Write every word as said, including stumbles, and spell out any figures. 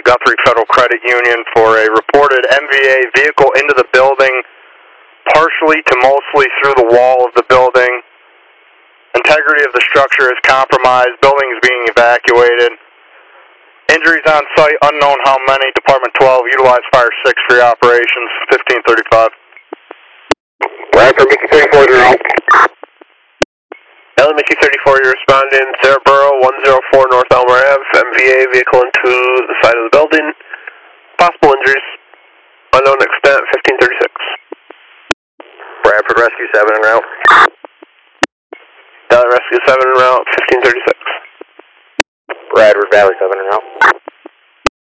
Guthrie Federal Credit Union for a reported M V A vehicle into the building, partially to mostly through the wall of the building. Integrity of the structure is compromised. Building is being evacuated. Injuries on site, unknown how many. Department twelve, utilize Fire six for your operations, fifteen thirty-five. Raptor, Mickey thirty-four, zero. L Mickey thirty-four, you're responding. Cerebro, one oh four North Elmer Avenue, M V A vehicle into the side of the building. Possible injuries, unknown extent, fifteen thirty-six. Bradford Rescue seven en route. Delta Rescue seven en route, fifteen thirty-six. Bradford Valley seven en route.